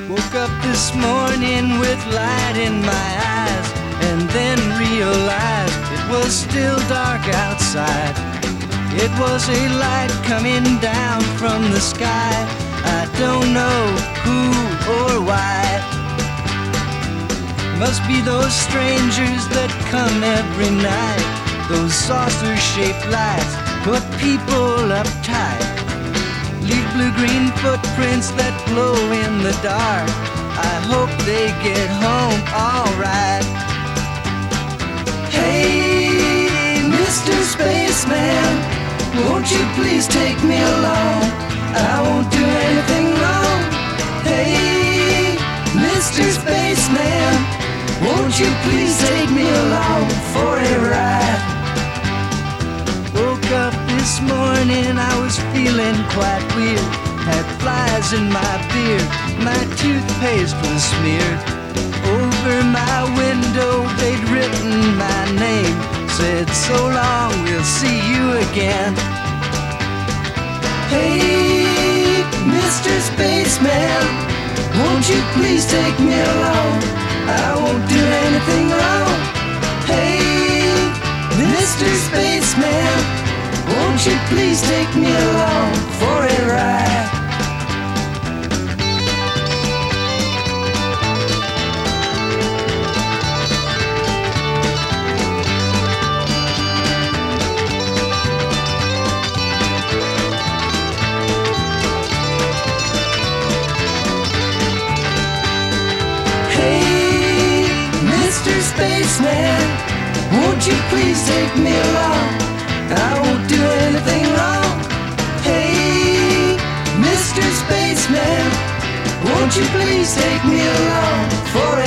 Woke up this morning with light in my eyes, and then realized it was still dark outside. It was a light coming down from the sky. I don't know who or why. Must be those strangers that come every night. Those saucer-shaped lights put people uptight. Leave blue-green footprints that glow in the dark. I hope they get home alright. Hey, Mr. Spaceman, won't you please take me along? I won't do anything wrong. Hey, Mr. Spaceman, won't you please take me along for a ride? Woke up this morning, I was feeling quite weird. Had flies in my beard, my toothpaste was smeared. Over my window they'd written my name, said so long, we'll see you again. Hey, Mr. Spaceman, won't you please take me along? I won't do anything wrong. Hey, Mr. Spaceman, won't you please take me along for a ride? Hey, Mr. Spaceman, won't you please take me along? I won't do anything wrong. Hey, Mr. Spaceman, won't you please take me along for a